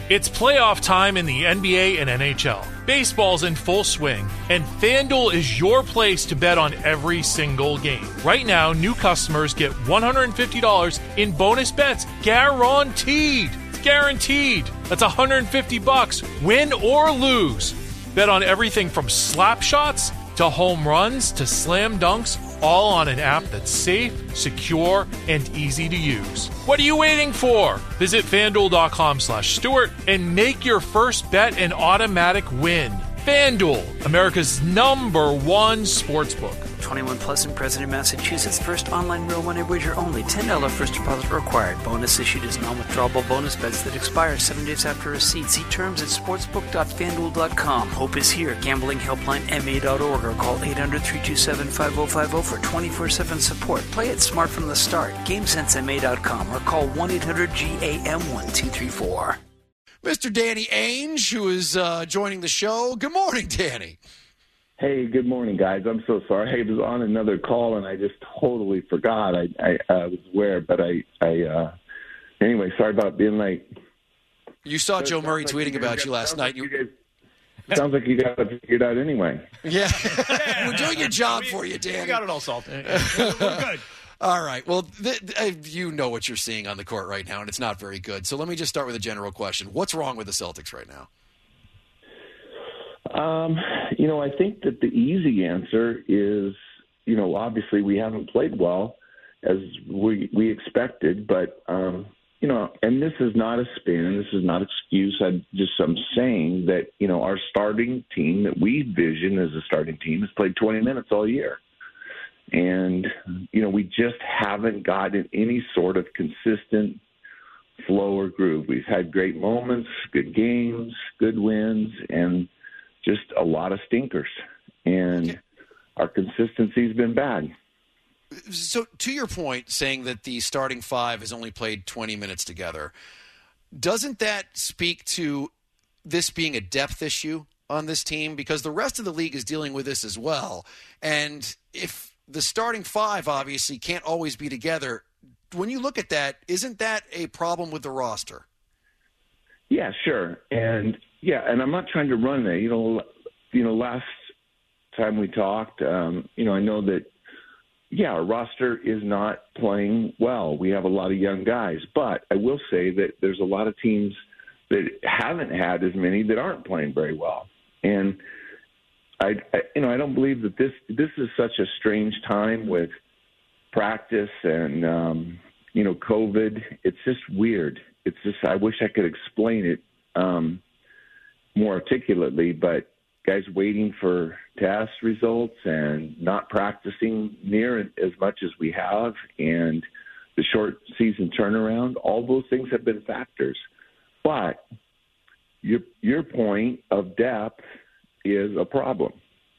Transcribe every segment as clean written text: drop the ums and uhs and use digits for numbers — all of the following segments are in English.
It's playoff time in the NBA and NHL. Baseball's in full swing, and FanDuel is your place to bet on every single game. Right now, new customers get $150 in bonus bets guaranteed. It's guaranteed. That's $150, win or lose. Bet on everything from slap shots to home runs to slam dunks, all on an app that's safe, secure, and easy to use. What are you waiting for? Visit FanDuel.com/Stewart and make your first bet an automatic win. FanDuel, America's #1 sportsbook. 21 plus and present in Massachusetts. First online real money wager only. $10 first deposit required. Bonus issued as non-withdrawable bonus bets that expire 7 days after receipt. See terms at sportsbook.fanduel.com. Hope is here. Gambling helpline ma.org or call 800-327-5050 for 24/7 support. Play it smart from the start. GameSenseMA.com or call 1-800-GAM-1234. Mr. Danny Ainge, who is joining the show. Good morning, Danny. Hey, good morning, guys. I'm so sorry. I was on another call, and I just totally forgot. I was aware, but anyway, sorry about being late. You saw Joe Murray tweeting about you last night. Sounds like you got it figured out anyway. Yeah. We're doing your job for you, Danny. We got it all solved. We're good. All right. Well, you know what you're seeing on the court right now, and it's not very good. So let me just start with a general question. What's wrong with the Celtics right now? I think that the easy answer is, obviously we haven't played well as we expected, but, and this is not a spin, this is not excuse. I'm saying that, our starting team that we envision as a starting team has played 20 minutes all year. And, we just haven't gotten any sort of consistent flow or groove. We've had great moments, good games, good wins, and just a lot of stinkers. And our consistency's been bad. So to your point, saying that the starting five has only played 20 minutes together, doesn't that speak to this being a depth issue on this team? Because the rest of the league is dealing with this as well. And if the starting five obviously can't always be together, when you look at that, isn't that a problem with the roster? Yeah, sure. And I'm not trying to run that. Last time we talked, I know that, our roster is not playing well. We have a lot of young guys, but I will say that there's a lot of teams that haven't had as many that aren't playing very well. And I don't believe that this is such a strange time with practice and, COVID. It's just weird. It's just, I wish I could explain it more articulately, but guys waiting for test results and not practicing near as much as we have, and the short season turnaround, all those things have been factors. But your point of depth is a problem,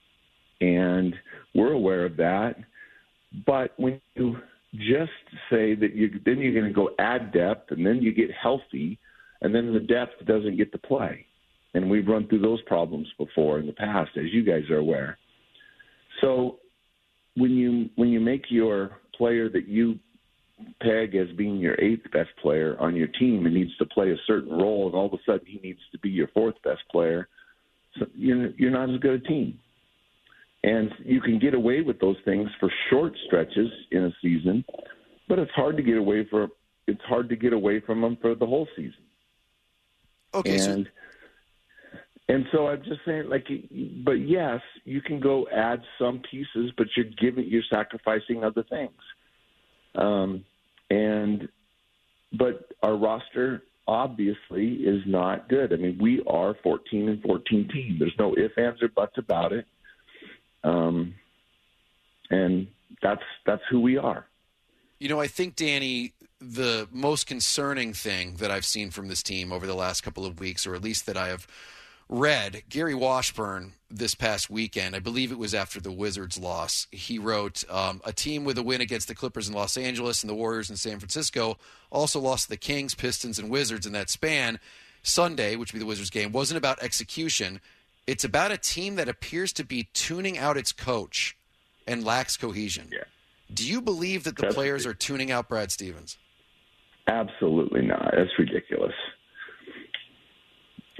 and we're aware of that. But when you just say that then you're going to go add depth, and then you get healthy, and then the depth doesn't get to play. And we've run through those problems before in the past, as you guys are aware. So when you make your player that you peg as being your eighth best player on your team and needs to play a certain role, and all of a sudden he needs to be your fourth best player, so you're not as good a team. And you can get away with those things for short stretches in a season, but it's hard to get away from them for the whole season. Okay. And so I'm just saying, but yes, you can go add some pieces, but you're sacrificing other things. But our roster obviously is not good. I mean, we are 14-14 team. There's no ifs, ands, or buts about it. And that's who we are. I think, Danny, the most concerning thing that I've seen from this team over the last couple of weeks, or at least that I have read, Gary Washburn this past weekend, I believe it was after the Wizards loss, he wrote, a team with a win against the Clippers in Los Angeles and the Warriors in San Francisco also lost to the Kings, Pistons, and Wizards in that span. Sunday, which would be the Wizards game, wasn't about execution. It's about a team that appears to be tuning out its coach and lacks cohesion. Yeah. Do you believe that the players are tuning out Brad Stevens? Absolutely not. That's ridiculous.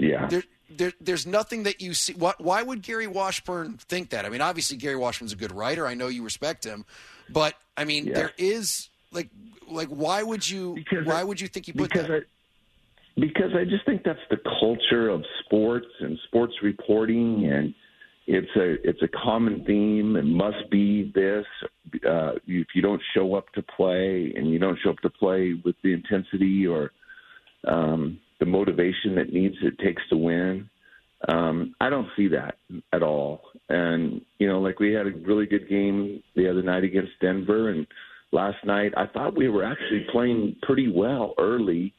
Yeah. There's nothing that you see. Why would Gary Washburn think that? I mean, obviously Gary Washburn's a good writer. I know you respect him, but I mean, there is like why would you think he put that? Because I just think that's the culture of sports and sports reporting, and it's a common theme. It must be this. If you don't show up to play, and you don't show up to play with the intensity or the motivation that it takes to win, I don't see that at all. And like we had a really good game the other night against Denver, and last night I thought we were actually playing pretty well early.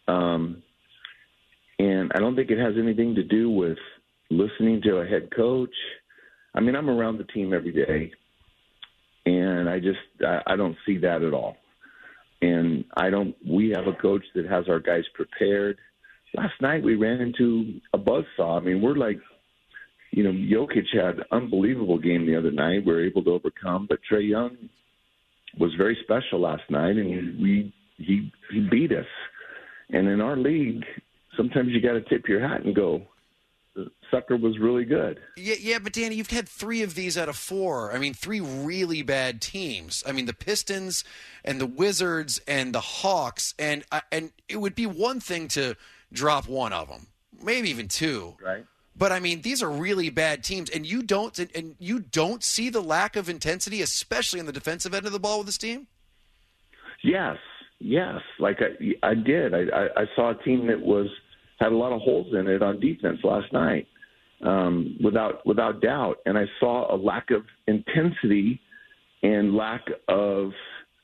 And I don't think it has anything to do with listening to a head coach. I mean, I'm around the team every day, and I don't see that at all. And we have a coach that has our guys prepared. Last night we ran into a buzzsaw. I mean, we're like, Jokic had an unbelievable game the other night. We were able to overcome, but Trae Young was very special last night, and he beat us. And in our league, sometimes you got to tip your hat and go, the sucker was really good. Yeah, but Danny, you've had 3 of these out of 4. I mean, 3 really bad teams. I mean, the Pistons and the Wizards and the Hawks, and it would be one thing to drop one of them, maybe even 2. Right. But I mean, these are really bad teams, and you don't see the lack of intensity, especially on the defensive end of the ball with this team. Yes. Like I did. I saw a team that had a lot of holes in it on defense last night, without doubt. And I saw a lack of intensity and lack of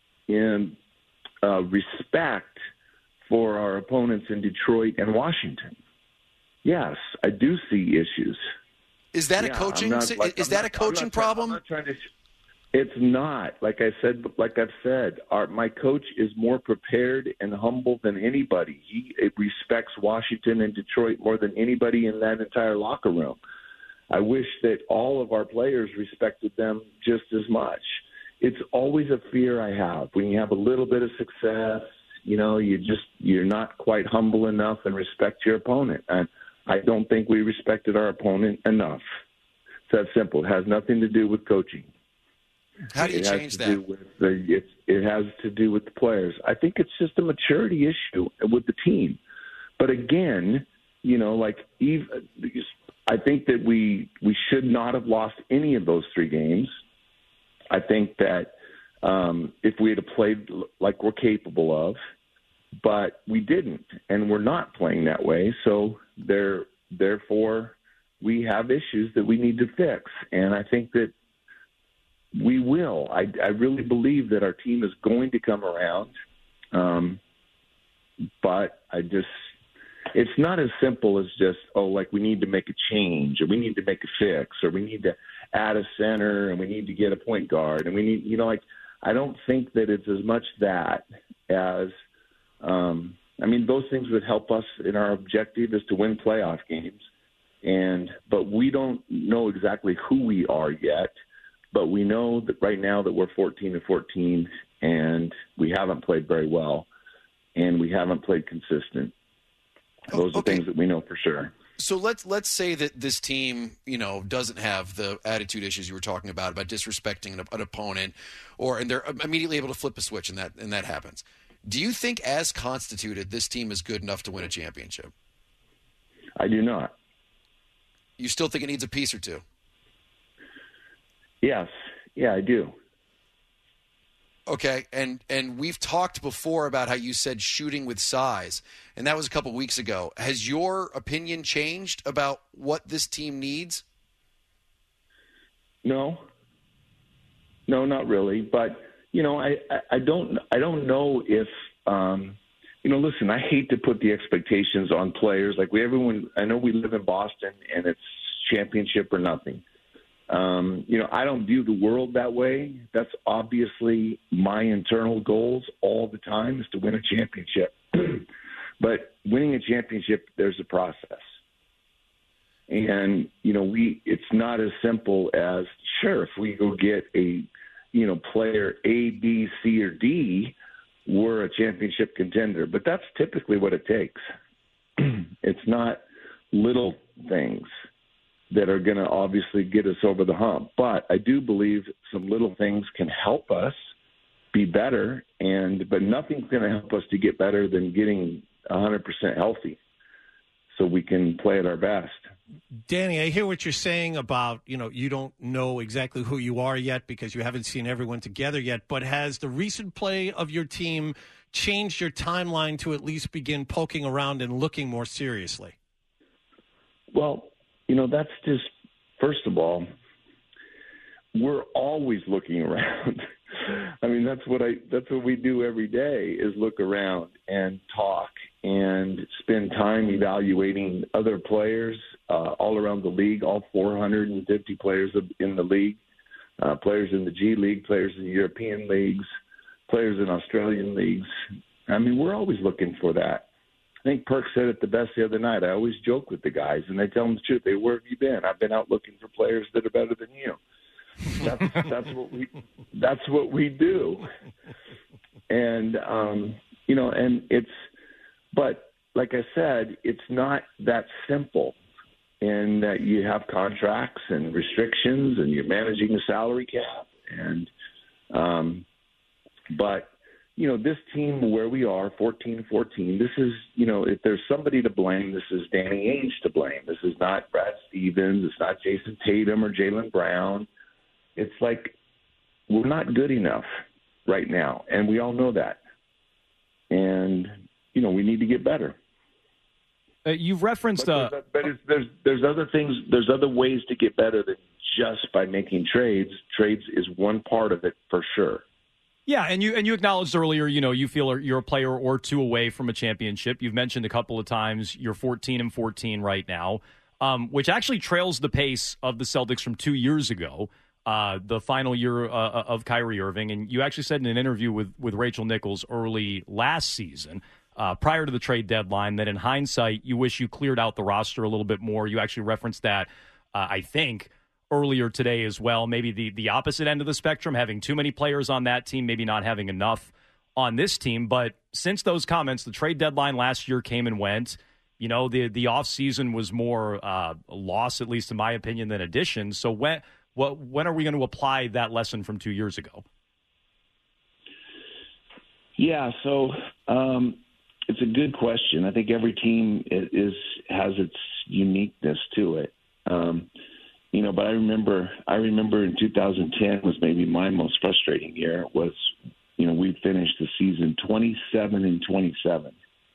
respect for our opponents in Detroit and Washington. Yes, I do see issues. Is that a coaching? Is that a coaching problem? I'm not trying to. It's not. Like I've said, my coach is more prepared and humble than anybody. He respects Washington and Detroit more than anybody in that entire locker room. I wish that all of our players respected them just as much. It's always a fear I have when you have a little bit of success. You're not quite humble enough and respect your opponent. And I don't think we respected our opponent enough. It's that simple. It has nothing to do with coaching. How do you change that? It has to do with the players. I think it's just a maturity issue with the team. But again, I think that we should not have lost any of those 3 games. I think that if we had played like we're capable of, but we didn't, and we're not playing that way. So therefore, we have issues that we need to fix. And I think that we will. I really believe that our team is going to come around. But it's not as simple as just, we need to make a change, or we need to make a fix, or we need to add a center, and we need to get a point guard. And we need, I don't think that it's as much that as, those things would help us in our objective is to win playoff games. But we don't know exactly who we are yet. But we know that right now that we're 14-14, and we haven't played very well, and we haven't played consistent. Those are things that we know for sure. So let's say that this team, doesn't have the attitude issues you were talking about disrespecting an opponent, and they're immediately able to flip a switch, and that happens. Do you think, as constituted, this team is good enough to win a championship? I do not. You still think it needs a piece or 2? Yes. Yeah, I do. Okay, and we've talked before about how you said shooting with size, and that was a couple weeks ago. Has your opinion changed about what this team needs? No, not really. But I don't know if listen. I hate to put the expectations on players. I know we live in Boston, and it's championship or nothing. I don't view the world that way. That's obviously my internal goals all the time, is to win a championship. But winning a championship, there's a process. And, it's not as simple as, sure, if we go get a, player A, B, C, or D, we're a championship contender. But that's typically what it takes. It's not little things that are going to obviously get us over the hump. But I do believe some little things can help us be better, but nothing's going to help us to get better than getting 100% healthy so we can play at our best. Danny, I hear what you're saying about, you don't know exactly who you are yet because you haven't seen everyone together yet, but has the recent play of your team changed your timeline to at least begin poking around and looking more seriously? Well, that's just, first of all, we're always looking around. I mean, that's what we do every day is look around and talk and spend time evaluating other players all around the league, all 450 players in the league, players in the G League, players in the European leagues, players in Australian leagues. I mean, we're always looking for that. I think Perk said it the best the other night. I always joke with the guys, and they tell them the truth. Where have you been? I've been out looking for players that are better than you. That's what we do. And but like I said, it's not that simple. In that you have contracts and restrictions, and you're managing the salary cap, but this team where we are, 14-14, this is, if there's somebody to blame, this is Danny Ainge to blame. This is not Brad Stevens. It's not Jason Tatum or Jaylen Brown. It's like we're not good enough right now, and we all know that. And, we need to get better. You've referenced there's other things. There's other ways to get better than just by making trades. Trades is one part of it for sure. Yeah, and you acknowledged earlier, you feel you're a player or two away from a championship. You've mentioned a couple of times you're 14-14 right now, which actually trails the pace of the Celtics from 2 years ago, the final year of Kyrie Irving. And you actually said in an interview with Rachel Nichols early last season, prior to the trade deadline, that in hindsight, you wish you cleared out the roster a little bit more. You actually referenced that, I think, earlier today as well. Maybe the opposite end of the spectrum, having too many players on that team, maybe not having enough on this team. But since those comments, the trade deadline last year came and went. The offseason was more loss, at least in my opinion, than addition. So when are we going to apply that lesson from 2 years ago? Yeah, so it's a good question. I think every team has its uniqueness to it. But I remember in 2010 was maybe my most frustrating year. Was we finished the season 27-27,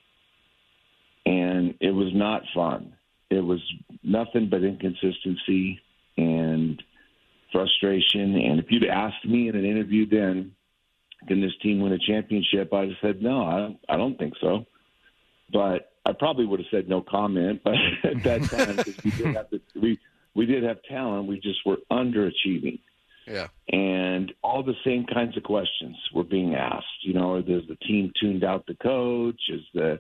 and it was not fun. It was nothing but inconsistency and frustration. And if you'd asked me in an interview then, can this team win a championship? I'd have said no. I don't think so. But I probably would have said no comment. But at that time, because we did have talent, we just were underachieving. Yeah. And all the same kinds of questions were being asked. Does the team tuned out the coach? Is the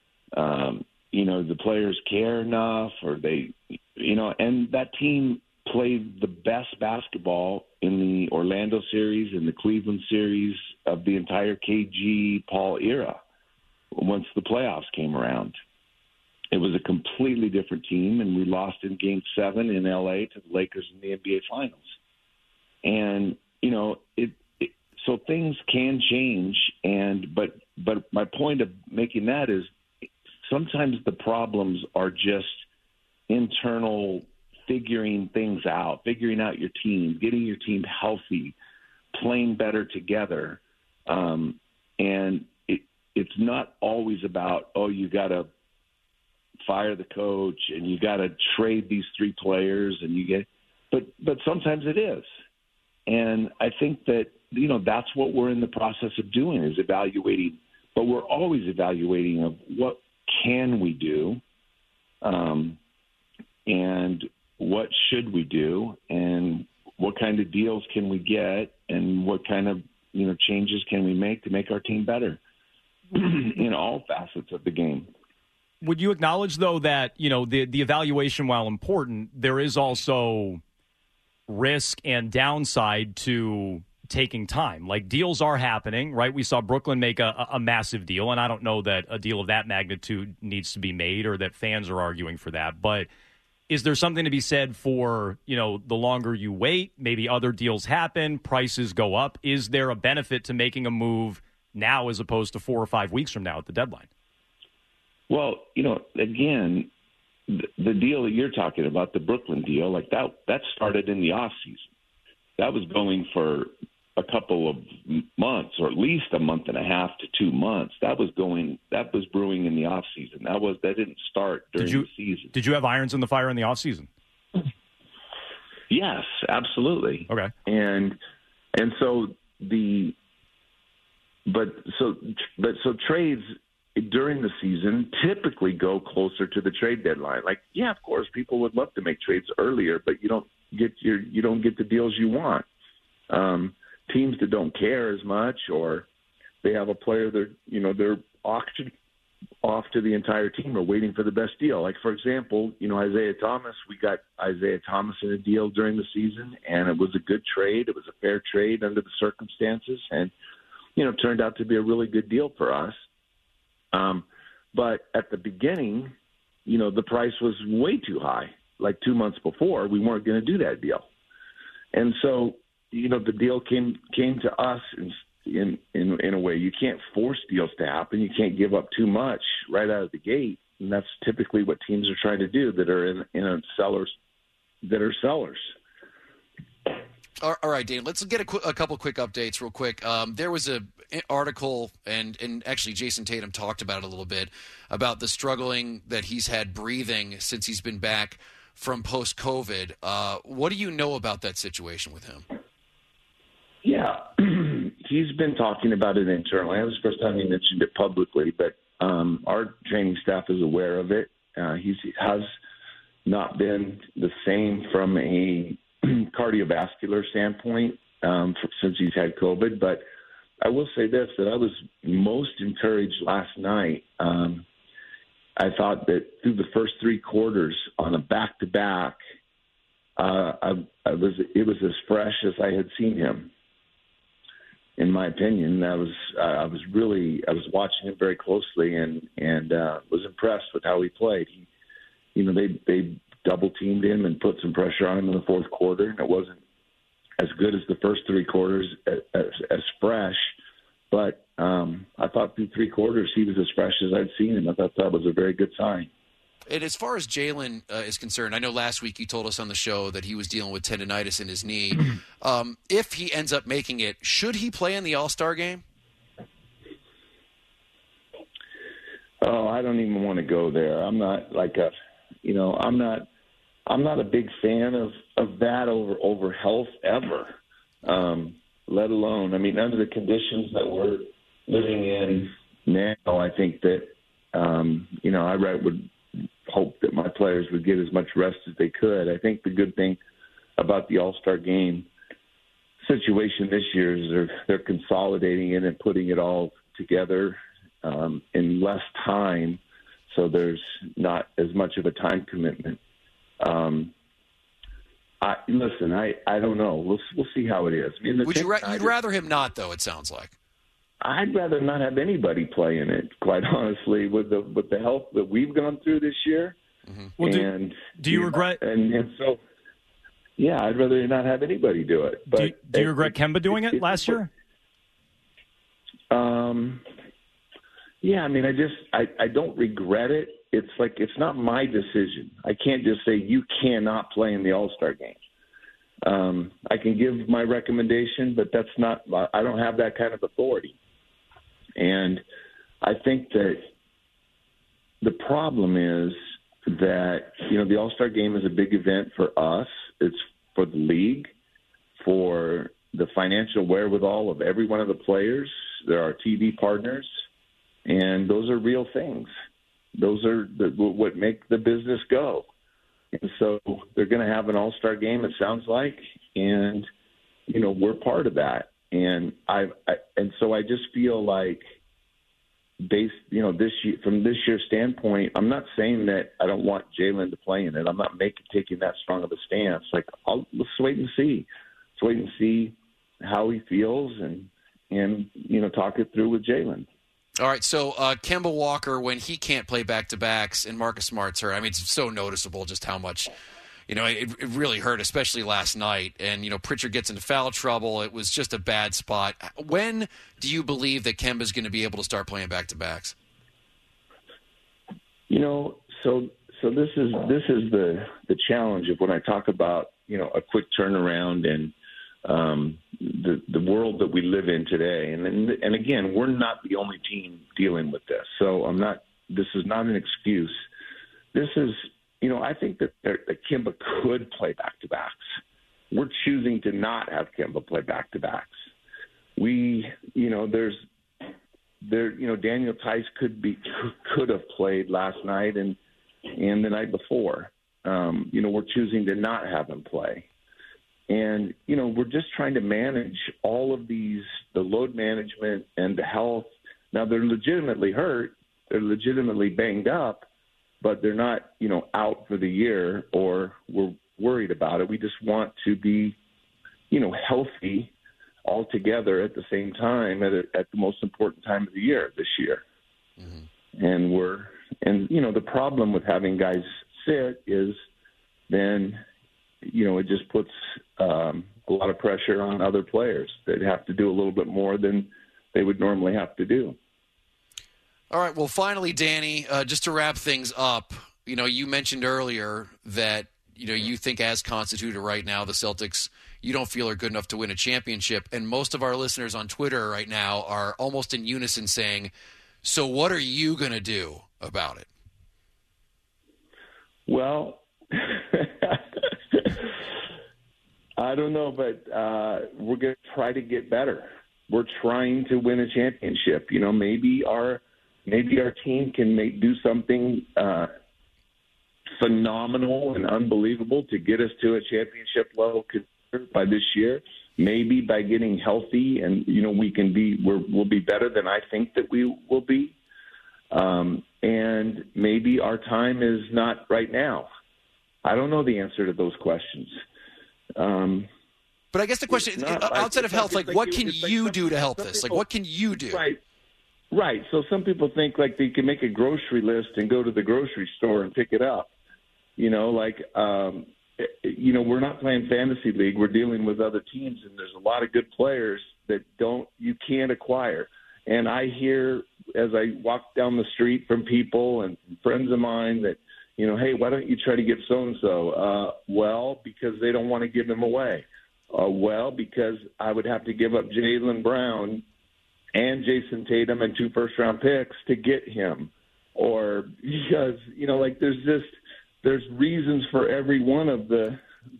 players care enough? Or they, and that team played the best basketball in the Orlando series and the Cleveland series of the entire KG Paul era once the playoffs came around. It was a completely different team, and we lost in Game 7 in L.A. to the Lakers in the NBA Finals. And, so things can change, but my point of making that is sometimes the problems are just internal figuring things out, figuring out your team, getting your team healthy, playing better together. And it's not always about, you got to fire the coach and you got to trade these three players and but sometimes it is. And I think that, that's what we're in the process of doing is evaluating, but we're always evaluating of what can we do, and what should we do, and what kind of deals can we get, and what kind of, changes can we make to make our team better in all facets of the game. Would you acknowledge, though, that, the evaluation, while important, there is also risk and downside to taking time. Like, deals are happening, right? We saw Brooklyn make a massive deal, and I don't know that a deal of that magnitude needs to be made or that fans are arguing for that. But is there something to be said for, the longer you wait, maybe other deals happen, prices go up? Is there a benefit to making a move now as opposed to 4 or 5 weeks from now at the deadline? Well, again, the deal that you're talking about, the Brooklyn deal, like that started in the off season. That was going for a couple of months, or at least a month and a half to 2 months. That was brewing in the off season. That didn't start during the season. Did you have irons in the fire in the off season? Yes, absolutely. Okay. And so so trades during the season typically go closer to the trade deadline. Like, yeah, of course, people would love to make trades earlier, but you don't get the deals you want. Teams that don't care as much, or they have a player that they're auctioned off to the entire team, are waiting for the best deal. Like, for example, Isaiah Thomas. We got Isaiah Thomas in a deal during the season, and it was a good trade. It was a fair trade under the circumstances, and it turned out to be a really good deal for us. But at the beginning, the price was way too high. Like 2 months before, we weren't going to do that deal. And so, the deal came to us in a way. You can't force deals to happen. You can't give up too much right out of the gate. And that's typically what teams are trying to do that are in sellers that are sellers. All right, Dane, let's get a couple quick updates real quick. There was an article, and actually Jason Tatum talked about it a little bit, about the struggling that he's had breathing since he's been back from post-COVID. What do you know about that situation with him? Yeah, he's been talking about it internally. That was the first time he mentioned it publicly, but our training staff is aware of it. He has not been the same from a cardiovascular standpoint since he's had COVID. But I will say this, that I was most encouraged last night. I thought that through the first 3 quarters on a back-to-back, it was as fresh as I had seen him. In my opinion, I was watching him very closely and was impressed with how he played. They double teamed him and put some pressure on him in the fourth quarter, and it wasn't as good as the first 3 quarters, as fresh. But I thought through 3 quarters he was as fresh as I'd seen him. I thought that was a very good sign. And as far as Jalen is concerned, I know last week you told us on the show that he was dealing with tendonitis in his knee. If he ends up making it, should he play in the All-Star game? Oh, I don't even want to go there. I'm not like I'm not a big fan of that over health ever. Let alone, under the conditions that we're living in now, I think that I would hope that my players would get as much rest as they could. I think the good thing about the All-Star game situation this year is they're consolidating it and putting it all together in less time, so there's not as much of a time commitment. I don't know. We'll see how it is. You'd rather him not, though, it sounds like. I'd rather not have anybody play in it, quite honestly, with the health that we've gone through this year. Mm-hmm. Well, do you regret? And so, yeah, I'd rather not have anybody do it. But do you regret Kemba doing it last year? Yeah, I don't regret it. It's like, it's not my decision. I can't just say you cannot play in the All-Star game. I can give my recommendation, but that's not, I don't have that kind of authority. And I think that the problem is that, the All-Star game is a big event for us. It's for the league, for the financial wherewithal of every one of the players. There are TV partners, and those are real things. Those are what make the business go. And so they're going to have an All-Star game, it sounds like, and, we're part of that. And so I just feel like this year, from this year's standpoint, I'm not saying that I don't want Jalen to play in it. I'm not taking that strong of a stance. Like, let's wait and see. Let's wait and see how he feels and talk it through with Jalen. All right, so Kemba Walker, when he can't play back-to-backs and Marcus Smart's hurt, I mean, it's so noticeable just how much, it really hurt, especially last night. And, Pritchard gets into foul trouble. It was just a bad spot. When do you believe that Kemba's going to be able to start playing back-to-backs? So this is the challenge of when I talk about, a quick turnaround and the world that we live in today. And again, we're not the only team dealing with this. So this is not an excuse. This is, I think that Kemba could play back-to-backs. We're choosing to not have Kemba play back-to-backs. Daniel Tice could have played last night and the night before. We're choosing to not have him play. And, we're just trying to manage all of these, the load management and the health. Now, they're legitimately hurt. They're legitimately banged up, but they're not, out for the year or we're worried about it. We just want to be, healthy all together at the same time at the most important time of the year this year. Mm-hmm. And the problem with having guys sit is then, it just puts a lot of pressure on other players that have to do a little bit more than they would normally have to do. All right. Well, finally, Danny, just to wrap things up, you mentioned earlier that, you think as constituted right now, the Celtics, you don't feel are good enough to win a championship. And most of our listeners on Twitter right now are almost in unison saying, so what are you going to do about it? Well, I don't know, but we're going to try to get better. We're trying to win a championship. Maybe our team can do something phenomenal and unbelievable to get us to a championship level by this year. Maybe by getting healthy, and we'll be better than I think that we will be. And maybe our time is not right now. I don't know the answer to those questions. But I guess the question, outside of health, what can you do to help this? What can you do? Right. So some people think they can make a grocery list and go to the grocery store and pick it up. We're not playing fantasy league. We're dealing with other teams, and there's a lot of good players that you can't acquire. And I hear as I walk down the street from people and friends of mine that, hey, why don't you try to get so-and-so? Well, because they don't want to give him away. Well, because I would have to give up Jaylen Brown and Jason Tatum and 2 first-round picks to get him. Or because, there's reasons for every one of the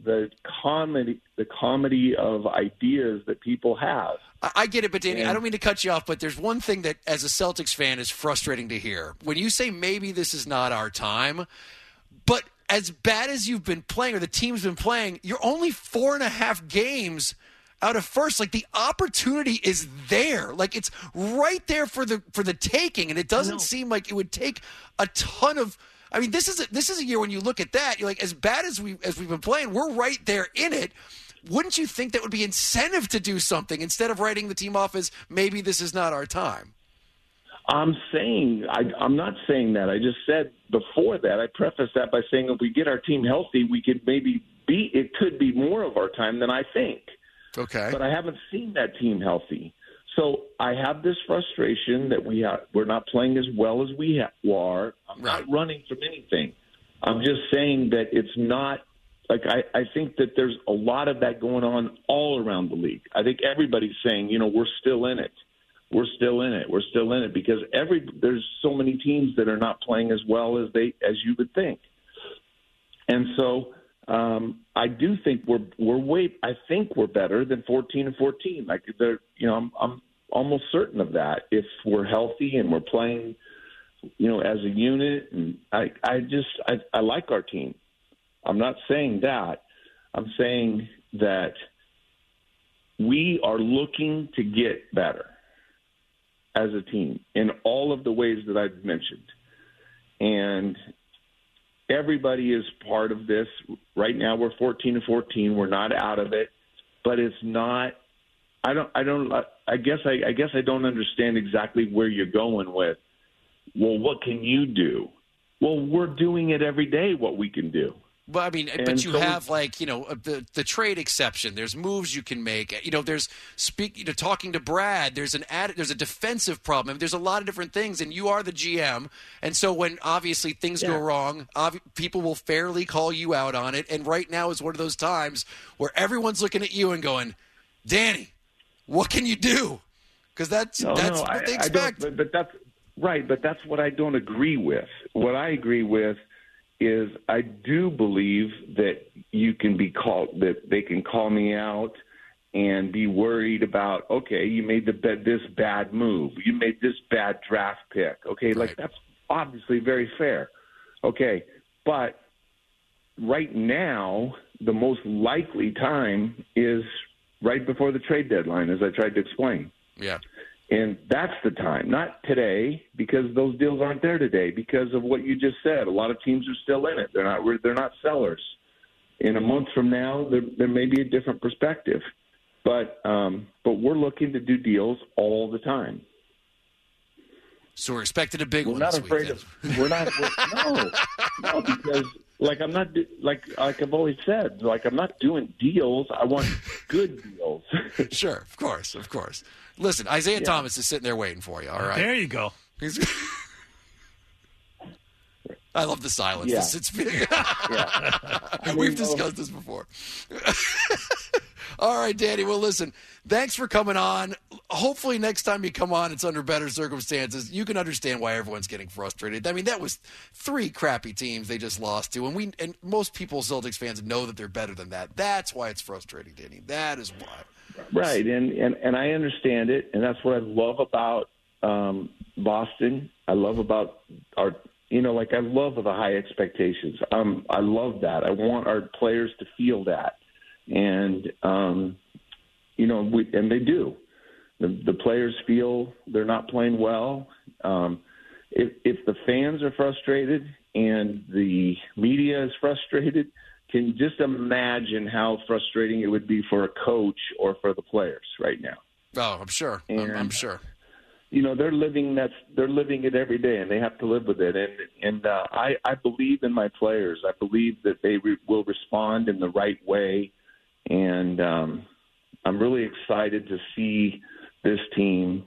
comedy of ideas that people have. I get it, but Danny, I don't mean to cut you off, but there's one thing that as a Celtics fan is frustrating to hear. When you say maybe this is not our time, but as bad as you've been playing or the team's been playing, you're only 4.5 games out of first. The opportunity is there. It's right there for the taking, and it doesn't seem like it would take a ton of – I mean, this is a year when you look at that, you're like, as bad as we've been playing, we're right there in it. Wouldn't you think that would be incentive to do something instead of writing the team off as maybe this is not our time? I'm not saying that. I just said before that, I prefaced that by saying if we get our team healthy, we could it could be more of our time than I think. Okay. But I haven't seen that team healthy. So I have this frustration that we're not playing as well as we are. I'm not running from anything. I'm just saying that it's not I think that there's a lot of that going on all around the league. I think everybody's saying, we're still in it. We're still in it. We're still in it because there's so many teams that are not playing as well as you would think. And so I do think I think we're better than 14-14. I'm almost certain of that if we're healthy and we're playing, as a unit. And I like our team. I'm not saying that. I'm saying that we are looking to get better as a team in all of the ways that I've mentioned. And everybody is part of this. Right now we're 14-14. We're not out of it, but it's not I guess I don't understand exactly where you're going with. Well, what can you do? Well, we're doing it every day. What we can do. Well, I mean, but you have the trade exception. There's moves you can make. There's talking to Brad. There's a defensive problem. I mean, there's a lot of different things, and you are the GM. And so when obviously things go wrong, people will fairly call you out on it. And right now is one of those times where everyone's looking at you and going, "Danny, what can you do?" Because that's what they expect. But that's right. But that's what I don't agree with. What I agree with is I do believe that you can be called, that they can call me out and be worried about, okay, you made this bad move. You made this bad draft pick. Okay, like that's obviously very fair. Okay, but right now, the most likely time is right before the trade deadline, as I tried to explain. Yeah. And that's the time, not today, because those deals aren't there today because of what you just said. A lot of teams are still in it. They're not sellers. In a month from now, there may be a different perspective. But we're looking to do deals all the time. So we're expecting a big one. We're not this afraid weekend. No, because I'm not like I've always said, I'm not doing deals. I want good deals. Sure, of course. Listen, Isaiah Thomas is sitting there waiting for you. All right, there you go. I love the silence. Yeah. We've discussed this before. All right, Danny. Well, listen, thanks for coming on. Hopefully next time you come on, it's under better circumstances. You can understand why everyone's getting frustrated. I mean, that was 3 crappy teams they just lost to, and most people, Celtics fans, know that they're better than that. That's why it's frustrating, Danny. That is why. Right, and I understand it, and that's what I love about Boston. I love about our, I love the high expectations. I love that. I want our players to feel that. And, and they do. The players feel they're not playing well. If the fans are frustrated and the media is frustrated, can just imagine how frustrating it would be for a coach or for the players right now. Oh, I'm sure. I'm sure. They're living it every day, and they have to live with it. And I believe in my players. I believe that they will respond in the right way. And I'm really excited to see this team,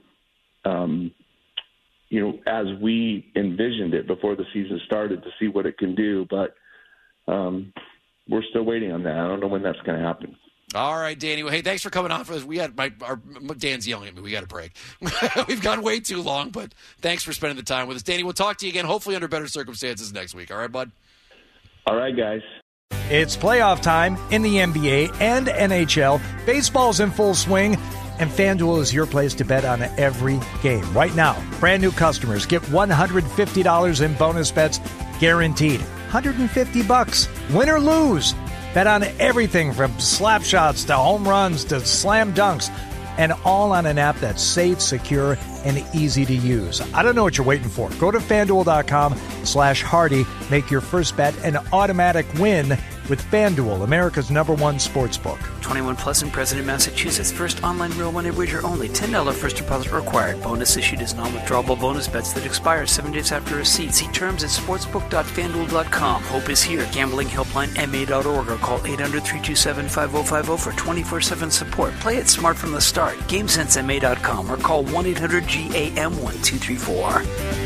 as we envisioned it before the season started, to see what it can do. But we're still waiting on that. I don't know when that's going to happen. All right, Danny. Well, hey, thanks for coming on for this. We had Dan's yelling at me. We got a break. We've gone way too long, but thanks for spending the time with us, Danny. We'll talk to you again, hopefully under better circumstances next week. All right, bud. All right, guys. It's playoff time in the NBA and NHL. Baseball's in full swing, and FanDuel is your place to bet on every game. Right now, brand new customers get $150 in bonus bets guaranteed. $150, win or lose. Bet on everything from slap shots to home runs to slam dunks, and all on an app that's safe, secure, and easy to use. I don't know what you're waiting for. Go to FanDuel.com/Hardy. Make your first bet an automatic win with FanDuel, America's #1 sportsbook. 21 plus and present in Massachusetts. First online real money wager only. $10 first deposit required. Bonus issued as non-withdrawable bonus bets that expire 7 days after receipt. See terms at sportsbook.fanduel.com. Hope is here. Gambling helpline MA.org or call 800-327-5050 for 24/7 support. Play it smart from the start. GameSenseMA.com or call 1-800-GAM-1234.